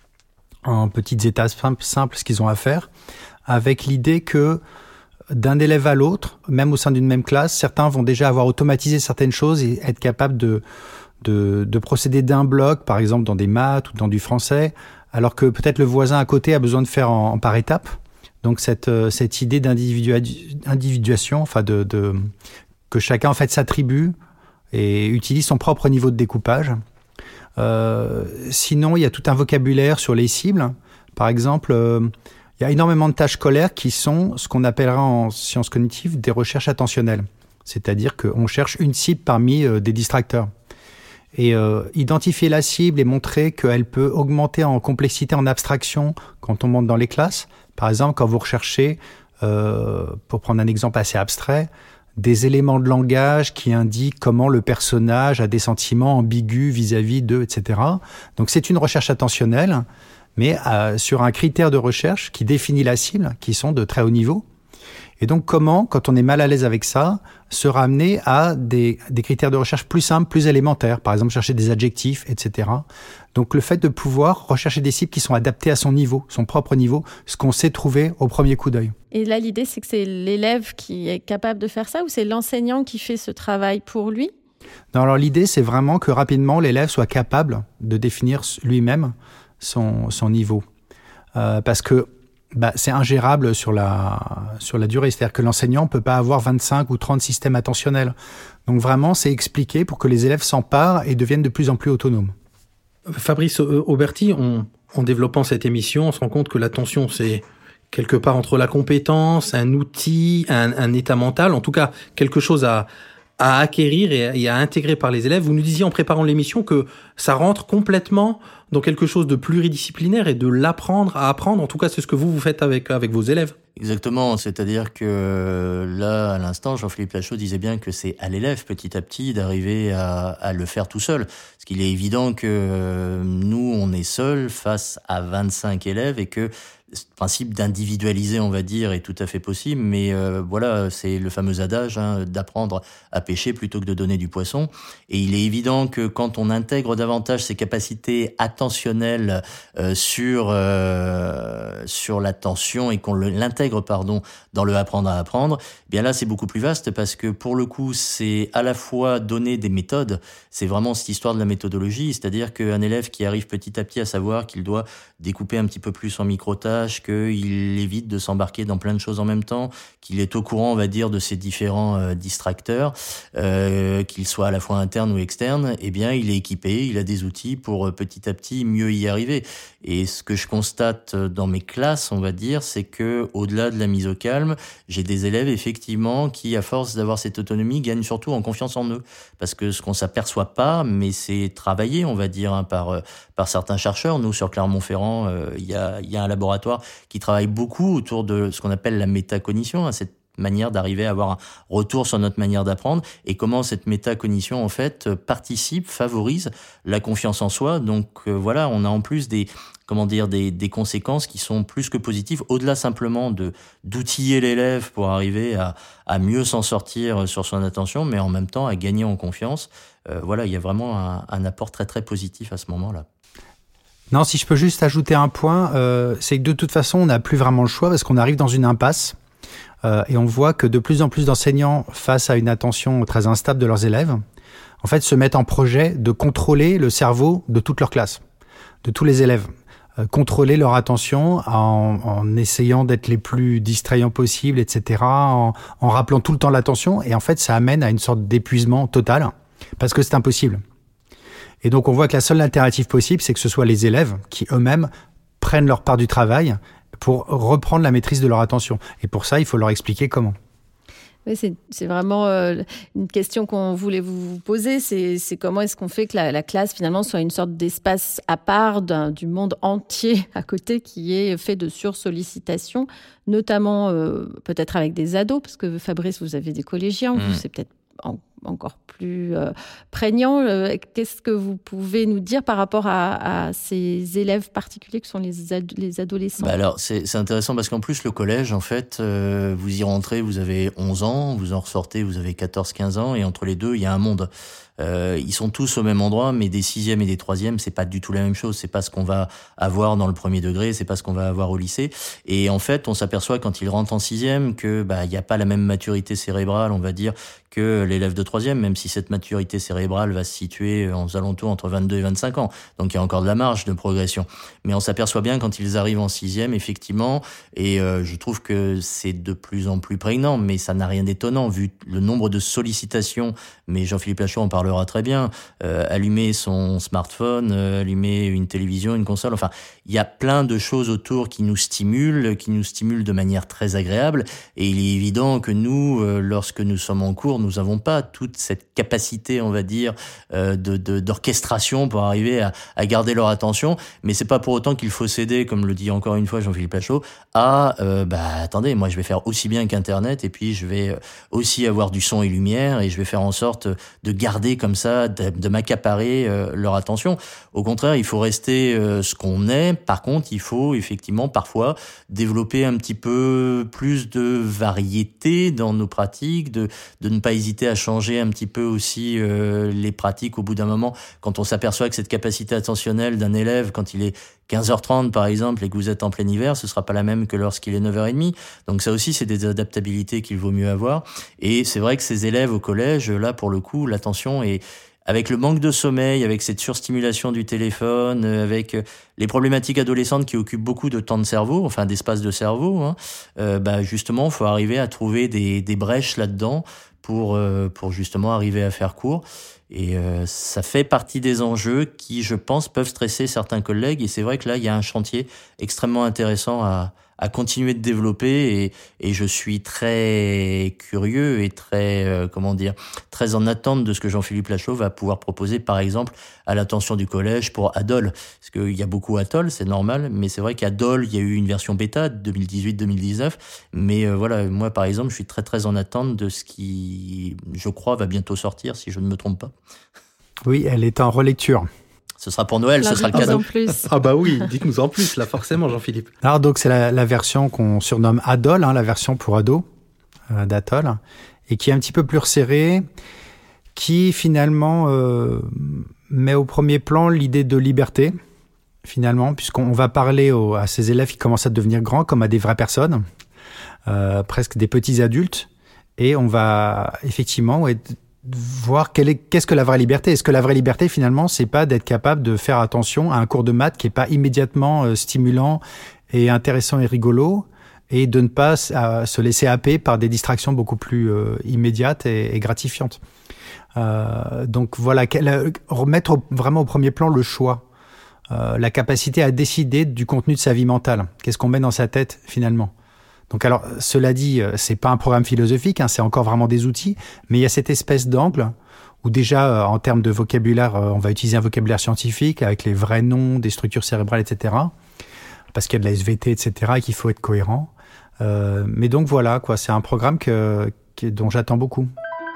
en petites étapes simples, simples ce qu'ils ont à faire, avec l'idée que d'un élève à l'autre, même au sein d'une même classe, certains vont déjà avoir automatisé certaines choses et être capables de, de, de procéder d'un bloc, par exemple dans des maths ou dans du français, alors que peut-être le voisin à côté a besoin de faire en, en par étapes. Donc cette, cette idée d'individuation, enfin de, de, que chacun en fait s'attribue et utilise son propre niveau de découpage. Euh, sinon, il y a tout un vocabulaire sur les cibles. Par exemple, euh, il y a énormément de tâches scolaires qui sont ce qu'on appellera en sciences cognitives des recherches attentionnelles. C'est-à-dire qu'on cherche une cible parmi euh, des distracteurs. Et euh, identifier la cible et montrer qu'elle peut augmenter en complexité, en abstraction quand on monte dans les classes. Par exemple, quand vous recherchez, euh, pour prendre un exemple assez abstrait, des éléments de langage qui indiquent comment le personnage a des sentiments ambigus vis-à-vis d'eux, et cetera. Donc c'est une recherche attentionnelle, mais euh, sur un critère de recherche qui définit la cible, qui sont de très haut niveau. Et donc comment, quand on est mal à l'aise avec ça, se ramener à des, des critères de recherche plus simples, plus élémentaires, par exemple chercher des adjectifs, et cetera. Donc le fait de pouvoir rechercher des cibles qui sont adaptées à son niveau, son propre niveau, ce qu'on sait trouver au premier coup d'œil. Et là, l'idée, c'est que c'est l'élève qui est capable de faire ça, ou c'est l'enseignant qui fait ce travail pour lui ? Non, alors l'idée, c'est vraiment que rapidement, l'élève soit capable de définir lui-même son, son niveau. Euh, parce que bah, c'est ingérable sur la, sur la durée. C'est-à-dire que l'enseignant ne peut pas avoir vingt-cinq ou trente systèmes attentionnels. Donc vraiment, c'est expliqué pour que les élèves s'emparent et deviennent de plus en plus autonomes. Fabrice Auberti, on, en développant cette émission, on se rend compte que l'attention, c'est quelque part entre la compétence, un outil, un, un état mental, en tout cas quelque chose à, à acquérir et, et à intégrer par les élèves. Vous nous disiez en préparant l'émission que ça rentre complètement dans quelque chose de pluridisciplinaire et de l'apprendre à apprendre. En tout cas, c'est ce que vous, vous faites avec, avec vos élèves. Exactement, c'est-à-dire que là, à l'instant, Jean-Philippe Lachaud disait bien que c'est à l'élève, petit à petit, d'arriver à, à le faire tout seul. Parce qu'il est évident que nous, on est seuls face à vingt-cinq élèves et que ce principe d'individualiser, on va dire, est tout à fait possible, mais euh, voilà, c'est le fameux adage hein, d'apprendre à pêcher plutôt que de donner du poisson. Et il est évident que quand on intègre davantage ses capacités attentionnelles euh, sur euh, sur l'attention et qu'on le, l'intègre pardon dans le apprendre à apprendre, eh bien là c'est beaucoup plus vaste parce que pour le coup c'est à la fois donner des méthodes, c'est vraiment cette histoire de la méthodologie, c'est-à-dire qu'un élève qui arrive petit à petit à savoir qu'il doit découper un petit peu plus en micro-tâches, qu'il évite de s'embarquer dans plein de choses en même temps, qu'il est au courant, on va dire, de ces différents euh, distracteurs, euh, qu'ils soient à la fois internes ou externes, eh bien, il est équipé, il a des outils pour euh, petit à petit mieux y arriver. Et ce que je constate dans mes classes, on va dire, c'est que au-delà de la mise au calme, j'ai des élèves effectivement qui, à force d'avoir cette autonomie, gagnent surtout en confiance en eux. Parce que ce qu'on s'aperçoit pas, mais c'est travaillé, on va dire, hein, par euh, par certains chercheurs. Nous, sur Clermont-Ferrand, euh, il y a il y a un laboratoire qui travaille beaucoup autour de ce qu'on appelle la métacognition, hein, cette manière d'arriver à avoir un retour sur notre manière d'apprendre et comment cette métacognition en fait participe, favorise la confiance en soi. Donc euh, voilà, on a en plus des comment dire des des conséquences qui sont plus que positives, au-delà simplement de d'outiller l'élève pour arriver à à mieux s'en sortir sur son attention, mais en même temps à gagner en confiance. Euh, voilà, il y a vraiment un, un apport très très positif à ce moment-là. Non, si je peux juste ajouter un point, euh, c'est que de toute façon, on n'a plus vraiment le choix parce qu'on arrive dans une impasse euh, et on voit que de plus en plus d'enseignants, face à une attention très instable de leurs élèves, en fait, se mettent en projet de contrôler le cerveau de toute leur classe, de tous les élèves. Euh, contrôler leur attention en, en essayant d'être les plus distrayants possibles, et cetera, en, en rappelant tout le temps l'attention. Et en fait, ça amène à une sorte d'épuisement total parce que c'est impossible. Et donc, on voit que la seule alternative possible, c'est que ce soit les élèves qui eux-mêmes prennent leur part du travail pour reprendre la maîtrise de leur attention. Et pour ça, il faut leur expliquer comment. Oui, c'est, c'est vraiment euh, une question qu'on voulait vous poser. C'est, c'est comment est-ce qu'on fait que la, la classe, finalement, soit une sorte d'espace à part d'un, du monde entier à côté qui est fait de sursollicitation, notamment euh, peut-être avec des ados, parce que Fabrice, vous avez des collégiens, mmh. vous, c'est peut-être en, encore plus euh, prégnant. Euh, qu'est-ce que vous pouvez nous dire par rapport à, à ces élèves particuliers que sont les, ad- les adolescents ? Bah alors, c'est, c'est intéressant parce qu'en plus, le collège, en fait, euh, vous y rentrez, vous avez onze ans, vous en ressortez, vous avez quatorze quinze ans, et entre les deux, il y a un monde. Euh, ils sont tous au même endroit, mais des sixièmes et des troisièmes, c'est pas du tout la même chose. C'est pas ce qu'on va avoir dans le premier degré, c'est pas ce qu'on va avoir au lycée. Et en fait, on s'aperçoit quand ils rentrent en sixième que bah il y a pas la même maturité cérébrale, on va dire, que l'élève de troisième, même si cette maturité cérébrale va se situer aux alentours entre vingt-deux et vingt-cinq ans. Donc il y a encore de la marge de progression. Mais on s'aperçoit bien quand ils arrivent en sixième, effectivement, et euh, je trouve que c'est de plus en plus prégnant, mais ça n'a rien d'étonnant vu le nombre de sollicitations. Mais Jean-Philippe Lachaud en parlera très bien. Euh, allumer son smartphone, euh, allumer une télévision, une console, enfin, il y a plein de choses autour qui nous stimulent, qui nous stimulent de manière très agréable. Et il est évident que nous, euh, lorsque nous sommes en cours, nous n'avons pas toute cette capacité, on va dire, euh, de, de d'orchestration pour arriver à, à garder leur attention. Mais c'est pas pour autant qu'il faut céder, comme le dit encore une fois Jean-Philippe Lachaud, à euh, bah attendez, moi je vais faire aussi bien qu'Internet et puis je vais aussi avoir du son et lumière et je vais faire en sorte de garder comme ça, de, de m'accaparer euh, leur attention. Au contraire, il faut rester euh, ce qu'on est. Par contre, il faut effectivement parfois développer un petit peu plus de variété dans nos pratiques, de de ne pas hésiter à changer un petit peu aussi euh, les pratiques au bout d'un moment. Quand on s'aperçoit que cette capacité attentionnelle d'un élève, quand il est quinze heures trente par exemple et que vous êtes en plein hiver, ce sera pas la même que lorsqu'il est neuf heures trente. Donc ça aussi, c'est des adaptabilités qu'il vaut mieux avoir. Et c'est vrai que ces élèves au collège, là pour le coup, l'attention est avec le manque de sommeil, avec cette surstimulation du téléphone, avec les problématiques adolescentes qui occupent beaucoup de temps de cerveau, enfin d'espace de cerveau, hein, euh, bah justement, faut arriver à trouver des, des brèches là-dedans pour euh, pour justement arriver à faire court. Et euh, ça fait partie des enjeux qui, je pense, peuvent stresser certains collègues. Et c'est vrai que là, il y a un chantier extrêmement intéressant à à continuer de développer et, et je suis très curieux et très euh, comment dire très en attente de ce que Jean-Philippe Lachaud va pouvoir proposer par exemple à l'attention du collège pour Adol, parce qu'il y a beaucoup Atoll, c'est normal, mais c'est vrai qu'Adol il y a eu une version bêta deux mille dix-huit deux mille dix-neuf, mais euh, voilà, moi par exemple je suis très très en attente de ce qui je crois va bientôt sortir si je ne me trompe pas. Oui, elle est en relecture. Ce sera pour Noël, La ce sera le réponse cadeau. en plus. Ah bah oui, dites-nous en plus, là, forcément, Jean-Philippe. Alors donc c'est la, la version qu'on surnomme Adol, hein, la version pour ados euh, d'Atoll, et qui est un petit peu plus resserrée, qui finalement euh, met au premier plan l'idée de liberté, finalement, puisqu'on va parler aux, à ces élèves qui commencent à devenir grands comme à des vraies personnes, euh, presque des petits adultes, et on va effectivement ouais, voir quelle est, qu'est-ce que la vraie liberté. Est-ce que la vraie liberté, finalement, c'est pas d'être capable de faire attention à un cours de maths qui est pas immédiatement euh, stimulant et intéressant et rigolo, et de ne pas euh, se laisser happer par des distractions beaucoup plus euh, immédiates et, et gratifiantes. Euh, donc voilà, remettre vraiment au premier plan le choix, euh, la capacité à décider du contenu de sa vie mentale. Qu'est-ce qu'on met dans sa tête finalement? Donc alors, cela dit, c'est pas un programme philosophique, hein, c'est encore vraiment des outils, mais il y a cette espèce d'angle où déjà, en termes de vocabulaire, on va utiliser un vocabulaire scientifique avec les vrais noms des structures cérébrales, et cetera. Parce qu'il y a de la S V T, et cetera, et qu'il faut être cohérent. Euh, mais donc voilà, quoi, c'est un programme que, que, dont j'attends beaucoup.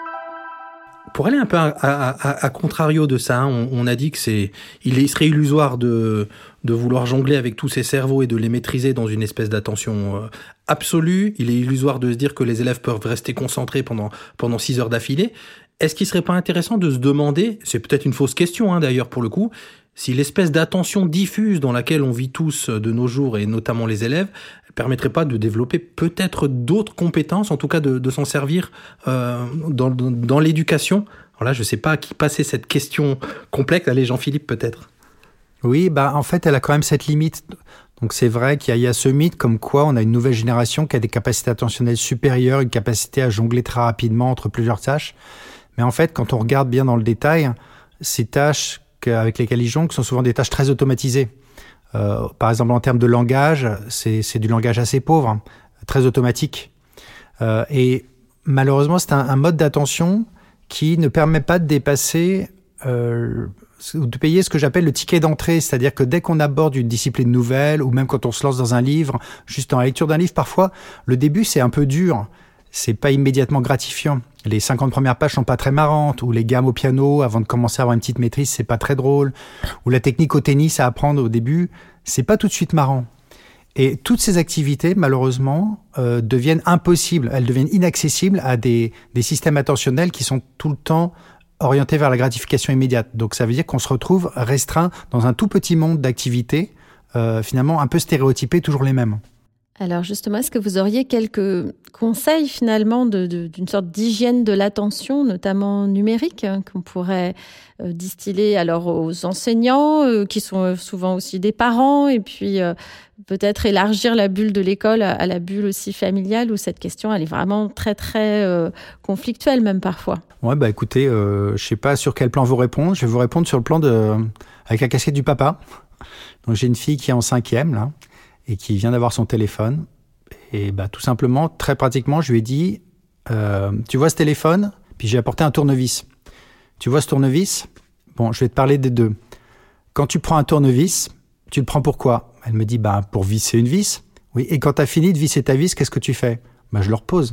Pour aller un peu à, à, à, à contrario de ça, on, on a dit que c'est, il serait illusoire de, de vouloir jongler avec tous ces cerveaux et de les maîtriser dans une espèce d'attention euh, absolue. Il est illusoire de se dire que les élèves peuvent rester concentrés pendant, pendant six heures d'affilée. Est-ce qu'il serait pas intéressant de se demander, c'est peut-être une fausse question hein, d'ailleurs pour le coup, si l'espèce d'attention diffuse dans laquelle on vit tous de nos jours, et notamment les élèves, permettrait pas de développer peut-être d'autres compétences, en tout cas de, de s'en servir euh, dans, dans, dans l'éducation. Alors là, je sais pas à qui passer cette question complexe. Allez, Jean-Philippe, peut-être. Oui, bah en fait, elle a quand même cette limite. Donc c'est vrai qu'il y a, il y a ce mythe comme quoi on a une nouvelle génération qui a des capacités attentionnelles supérieures, une capacité à jongler très rapidement entre plusieurs tâches. Mais en fait, quand on regarde bien dans le détail, ces tâches avec lesquelles ils jonglent sont souvent des tâches très automatisées. Euh, par exemple, en termes de langage, c'est, c'est du langage assez pauvre, hein, très automatique. Euh, et malheureusement, c'est un, un mode d'attention qui ne permet pas de dépasser euh, ou de payer ce que j'appelle le ticket d'entrée. C'est-à-dire que dès qu'on aborde une discipline nouvelle, ou même quand on se lance dans un livre, juste dans la lecture d'un livre, parfois, le début, c'est un peu dur. C'est pas immédiatement gratifiant. Les cinquante premières pages sont pas très marrantes, ou les gammes au piano, avant de commencer à avoir une petite maîtrise, c'est pas très drôle, ou la technique au tennis à apprendre au début, c'est pas tout de suite marrant. Et toutes ces activités, malheureusement, euh, deviennent impossibles, elles deviennent inaccessibles à des, des systèmes attentionnels qui sont tout le temps orientés vers la gratification immédiate. Donc ça veut dire qu'on se retrouve restreint dans un tout petit monde d'activités, euh, finalement un peu stéréotypés, toujours les mêmes. Alors justement, est-ce que vous auriez quelques conseils finalement de, de, d'une sorte d'hygiène de l'attention, notamment numérique, hein, qu'on pourrait euh, distiller alors aux enseignants, euh, qui sont souvent aussi des parents, et puis euh, peut-être élargir la bulle de l'école à, à la bulle aussi familiale, où cette question elle est vraiment très très euh, conflictuelle même parfois. Ouais, bah écoutez, euh, je sais pas sur quel plan vous répondre. Je vais vous répondre sur le plan de avec la casquette du papa. Donc j'ai une fille qui est en cinquième là, et qui vient d'avoir son téléphone. Et bah, tout simplement, très pratiquement, je lui ai dit, euh, tu vois ce téléphone? Puis j'ai apporté un tournevis. Tu vois ce tournevis? Bon, je vais te parler des deux. Quand tu prends un tournevis, tu le prends pourquoi? Elle me dit, bah, pour visser une vis. Oui, et quand tu as fini de visser ta vis, qu'est-ce que tu fais? Bah, je le repose.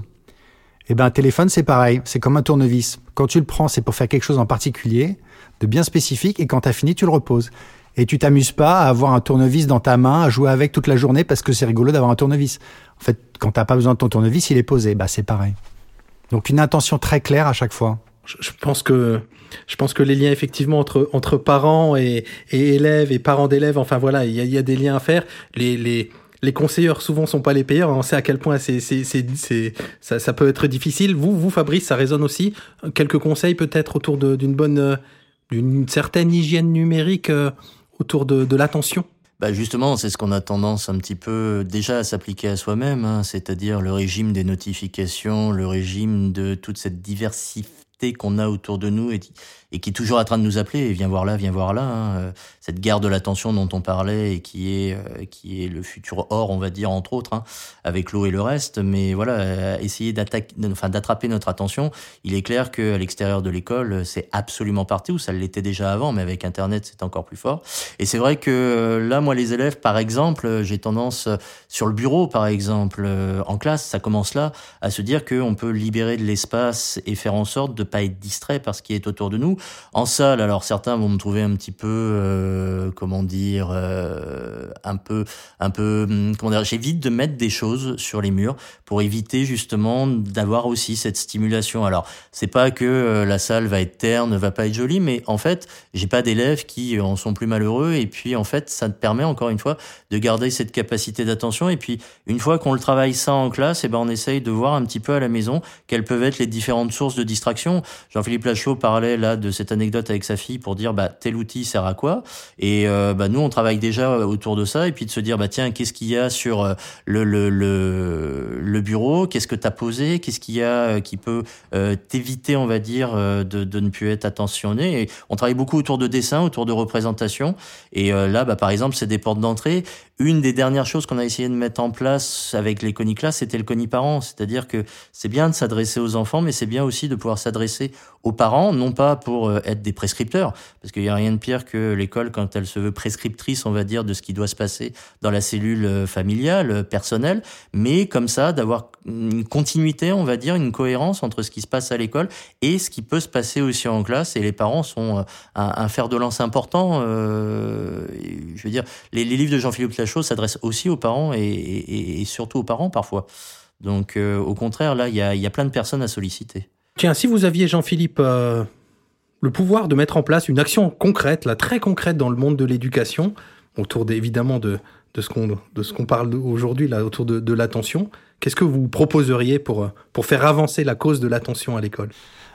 Et ben, un téléphone, c'est pareil. C'est comme un tournevis. Quand tu le prends, c'est pour faire quelque chose en particulier, de bien spécifique, et quand tu as fini, tu le reposes. Et tu t'amuses pas à avoir un tournevis dans ta main, à jouer avec toute la journée parce que c'est rigolo d'avoir un tournevis. En fait, quand t'as pas besoin de ton tournevis, il est posé. Bah, c'est pareil. Donc, une intention très claire à chaque fois. Je, je pense que, je pense que les liens, effectivement, entre, entre parents et, et élèves et parents d'élèves, enfin voilà, il y a, il y a des liens à faire. Les, les, les conseilleurs, souvent, sont pas les payeurs. On sait à quel point c'est, c'est, c'est, c'est, ça, ça peut être difficile. Vous, vous, Fabrice, ça résonne aussi. Quelques conseils, peut-être, autour de, d'une bonne, d'une certaine hygiène numérique, euh, autour de, de l'attention? Bah justement, c'est ce qu'on a tendance un petit peu déjà à s'appliquer à soi-même, hein, c'est-à-dire le régime des notifications, le régime de toute cette diversité qu'on a autour de nous et, et qui est toujours en train de nous appeler, et viens voir là, viens voir là, hein, cette guerre de l'attention dont on parlait et qui est euh, qui est le futur or, on va dire, entre autres, hein, avec l'eau et le reste. Mais voilà, essayer d'attaquer, enfin d'attraper notre attention. Il est clair qu'à l'extérieur de l'école, c'est absolument partout. Ça l'était déjà avant, mais avec Internet, c'est encore plus fort. Et c'est vrai que là, moi, les élèves, par exemple, j'ai tendance sur le bureau, par exemple, en classe, ça commence là, à se dire qu'on peut libérer de l'espace et faire en sorte de pas être distrait par ce qui est autour de nous. En salle, alors certains vont me trouver un petit peu, euh, comment dire, euh, un peu, un peu, comment dire, j'évite de mettre des choses sur les murs pour éviter justement d'avoir aussi cette stimulation. Alors, c'est pas que euh, la salle va être terne, ne va pas être jolie, mais en fait, j'ai pas d'élèves qui en sont plus malheureux, et puis en fait, ça te permet encore une fois de garder cette capacité d'attention, et puis une fois qu'on le travaille ça en classe, et ben on essaye de voir un petit peu à la maison quelles peuvent être les différentes sources de distraction. Jean-Philippe Lachaud parlait là de cette anecdote avec sa fille pour dire bah tel outil sert à quoi, et euh, bah nous on travaille déjà autour de ça, et puis de se dire bah tiens, qu'est-ce qu'il y a sur le le le, le bureau, qu'est-ce que t'as posé, qu'est-ce qu'il y a qui peut euh, t'éviter, on va dire, euh, de de ne plus être attentionné. Et on travaille beaucoup autour de dessin, autour de représentation, et euh, là bah par exemple c'est des portes d'entrée. Une des dernières choses qu'on a essayé de mettre en place avec les Coniclass, c'était le Coniparent, c'est-à-dire que c'est bien de s'adresser aux enfants, mais c'est bien aussi de pouvoir s'adresser aux parents, non pas pour être des prescripteurs, parce qu'il y a rien de pire que l'école quand elle se veut prescriptrice, on va dire, de ce qui doit se passer dans la cellule familiale, personnelle, mais comme ça, d'avoir une continuité, on va dire, une cohérence entre ce qui se passe à l'école et ce qui peut se passer aussi en classe, et les parents sont un, un fer de lance important. Euh, je veux dire, les, les livres de Jean-Philippe Lachaud s'adressent aussi aux parents, et, et, et surtout aux parents parfois. Donc, euh, au contraire, là, il y a, y a plein de personnes à solliciter. Tiens, si vous aviez, Jean-Philippe, euh, le pouvoir de mettre en place une action concrète, là, très concrète dans le monde de l'éducation, autour des, évidemment de, de ce qu'on de ce qu'on parle aujourd'hui, là, autour de, de l'attention, qu'est-ce que vous proposeriez pour, pour faire avancer la cause de l'attention à l'école ?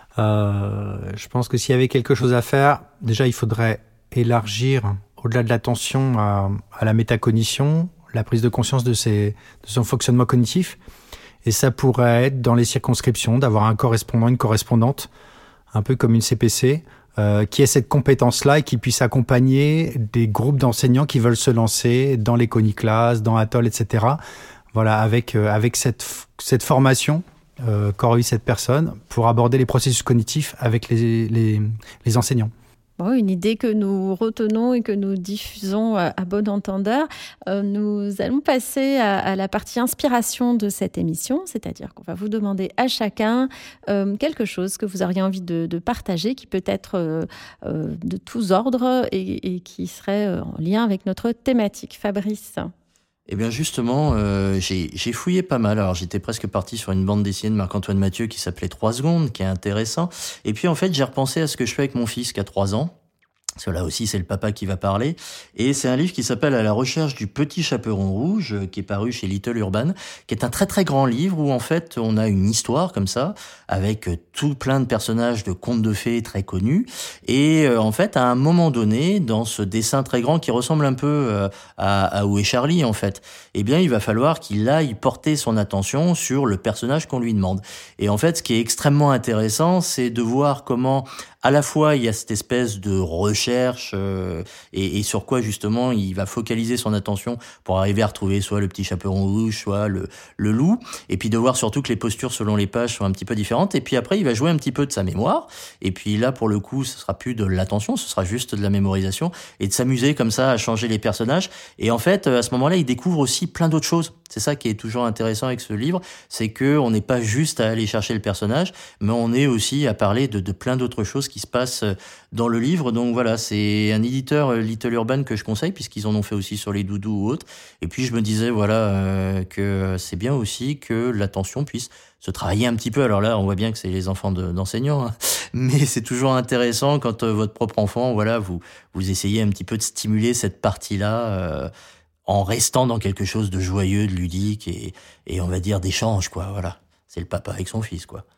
euh, Je pense que s'il y avait quelque chose à faire, déjà, il faudrait élargir, au-delà de l'attention, à, à la métacognition, la prise de conscience de, ses, de son fonctionnement cognitif. Et ça pourrait être dans les circonscriptions, d'avoir un correspondant, une correspondante, un peu comme une C P C, euh, qui ait cette compétence-là et qui puisse accompagner des groupes d'enseignants qui veulent se lancer dans les Coniclass, dans Atoll, et cetera. Voilà, avec euh, avec cette cette formation euh, qu'aurait eu cette personne pour aborder les processus cognitifs avec les les, les enseignants. Bon, une idée que nous retenons et que nous diffusons à, à bon entendeur. Euh, nous allons passer à, à la partie inspiration de cette émission, c'est-à-dire qu'on va vous demander à chacun euh, quelque chose que vous auriez envie de, de partager, qui peut être euh, euh, de tous ordres et, et qui serait en lien avec notre thématique. Fabrice ? Eh bien justement, euh, j'ai, j'ai fouillé pas mal. Alors j'étais presque parti sur une bande dessinée de Marc-Antoine Mathieu qui s'appelait trois secondes, qui est intéressant. Et puis en fait, j'ai repensé à ce que je fais avec mon fils qui a trois ans. Parce que là aussi, c'est le papa qui va parler. Et c'est un livre qui s'appelle « À la recherche du petit chaperon rouge », qui est paru chez Little Urban, qui est un très très grand livre où en fait, on a une histoire comme ça, avec tout plein de personnages de contes de fées très connus. Et euh, en fait, à un moment donné, dans ce dessin très grand qui ressemble un peu euh, à, à Où est Charlie, en fait, eh bien, il va falloir qu'il aille porter son attention sur le personnage qu'on lui demande. Et en fait, ce qui est extrêmement intéressant, c'est de voir comment, à la fois, il y a cette espèce de recherche euh, et, et sur quoi, justement, il va focaliser son attention pour arriver à retrouver soit le petit chaperon rouge, soit le, le loup. Et puis de voir surtout que les postures, selon les pages, sont un petit peu différentes. Et puis après, il va jouer un petit peu de sa mémoire. Et puis là, pour le coup, ce sera plus de l'attention, ce sera juste de la mémorisation. Et de s'amuser comme ça à changer les personnages. Et en fait, à ce moment-là, il découvre aussi plein d'autres choses. C'est ça qui est toujours intéressant avec ce livre, c'est que on n'est pas juste à aller chercher le personnage, mais on est aussi à parler de, de plein d'autres choses qui se passent dans le livre. Donc voilà, c'est un éditeur Little Urban que je conseille, puisqu'ils en ont fait aussi sur les doudous ou autres. Et puis je me disais voilà euh, que c'est bien aussi que l'attention puisse se travailler un petit peu. Alors là, on voit bien que c'est les enfants de, d'enseignants, hein. Mais c'est toujours intéressant quand euh, votre propre enfant, voilà, vous vous essayez un petit peu de stimuler cette partie-là. Euh, en restant dans quelque chose de joyeux, de ludique et, et on va dire d'échange, quoi. Voilà. C'est le papa avec son fils, quoi.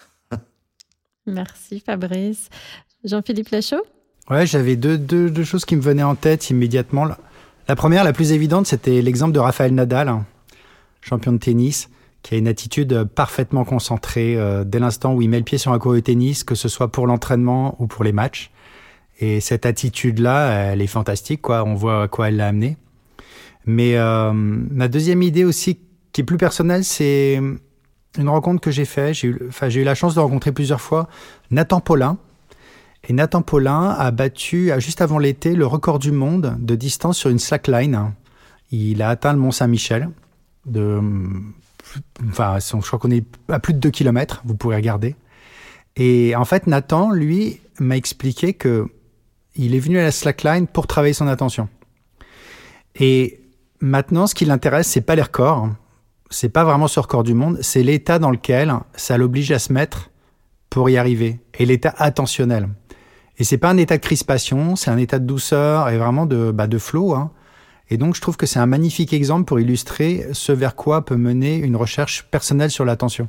Merci Fabrice. Jean-Philippe Lachaud ? Ouais, j'avais deux, deux, deux choses qui me venaient en tête immédiatement. La première, la plus évidente, c'était l'exemple de Rafael Nadal, champion de tennis, qui a une attitude parfaitement concentrée euh, dès l'instant où il met le pied sur un court de tennis, que ce soit pour l'entraînement ou pour les matchs. Et cette attitude-là, elle est fantastique, quoi. On voit à quoi elle l'a amené. Mais euh, ma deuxième idée aussi, qui est plus personnelle, c'est une rencontre que j'ai faite. J'ai eu, enfin, j'ai eu la chance de rencontrer plusieurs fois Nathan Paulin. Et Nathan Paulin a battu, juste avant l'été, le record du monde de distance sur une slackline. Il a atteint le Mont Saint-Michel. De, enfin, je crois qu'on est à plus de deux kilomètres, vous pourrez regarder. Et en fait, Nathan, lui, m'a expliqué que il est venu à la slackline pour travailler son attention. Et maintenant, ce qui l'intéresse, c'est pas les records, c'est pas vraiment ce record du monde, c'est l'état dans lequel ça l'oblige à se mettre pour y arriver, et l'état attentionnel. Et c'est pas un état de crispation, c'est un état de douceur et vraiment de, bah, de flow, hein. Et donc, je trouve que c'est un magnifique exemple pour illustrer ce vers quoi peut mener une recherche personnelle sur l'attention.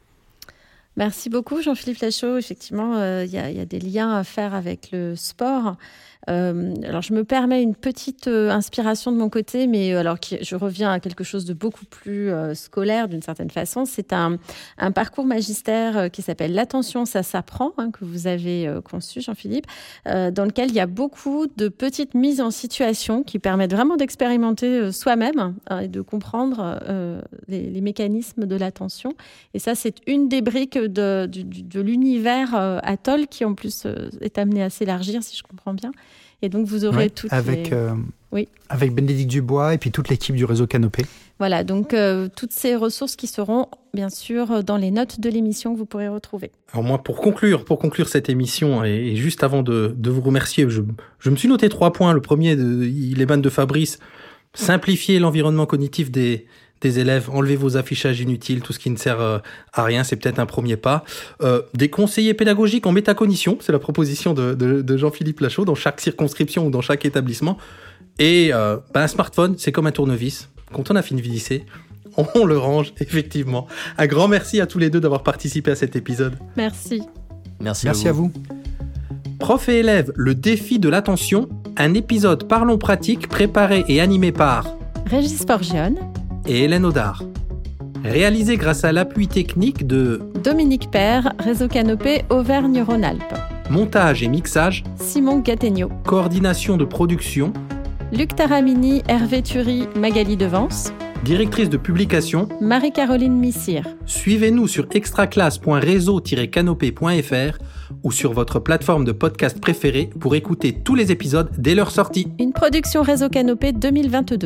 Merci beaucoup, Jean-Philippe Lachaud. Effectivement, il euh, y, y a des liens à faire avec le sport. Euh, alors, je me permets une petite euh, inspiration de mon côté, mais alors qui, je reviens à quelque chose de beaucoup plus euh, scolaire d'une certaine façon. C'est un, un parcours magistère euh, qui s'appelle L'attention, ça s'apprend, hein, que vous avez euh, conçu, Jean-Philippe, euh, dans lequel il y a beaucoup de petites mises en situation qui permettent vraiment d'expérimenter euh, soi-même hein, et de comprendre euh, les, les mécanismes de l'attention. Et ça, c'est une des briques de, de, de l'univers euh, Atoll qui, en plus, euh, est amené à s'élargir, si je comprends bien. Et donc, vous aurez ouais, toutes avec, les... euh, oui. avec Bénédicte Dubois et puis toute l'équipe du réseau Canopé. Voilà, donc euh, toutes ces ressources qui seront, bien sûr, dans les notes de l'émission que vous pourrez retrouver. Alors moi, pour conclure, pour conclure cette émission, et, et juste avant de, de vous remercier, je, je me suis noté trois points. Le premier, de, il émane de Fabrice, simplifier l'environnement cognitif des... des élèves, enlevez vos affichages inutiles, tout ce qui ne sert euh, à rien, c'est peut-être un premier pas. Euh, des conseillers pédagogiques en métacognition, c'est la proposition de, de, de Jean-Philippe Lachaud dans chaque circonscription ou dans chaque établissement. Et euh, ben, un smartphone, c'est comme un tournevis. Quand on a fini de visser, on, on le range, effectivement. Un grand merci à tous les deux d'avoir participé à cet épisode. Merci. Merci, merci à vous. à vous. Prof et élèves, le défi de l'attention, un épisode Parlons pratique préparé et animé par Régis Forgione et Hélène Audard. Réalisé grâce à l'appui technique de Dominique Père, Réseau Canopé Auvergne-Rhône-Alpes. Montage et mixage Simon Gattegno. Coordination de production Luc Taramini, Hervé Thury, Magali Devance. Directrice de publication Marie-Caroline Missire. Suivez-nous sur extraclasse point réseau tiret canopé point f r ou sur votre plateforme de podcast préférée pour écouter tous les épisodes dès leur sortie. Une production Réseau Canopé deux mille vingt-deux.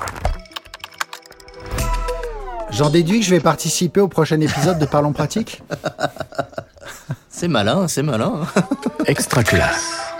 J'en déduis que je vais participer au prochain épisode de Parlons pratique. C'est malin, c'est malin. Extraclasse.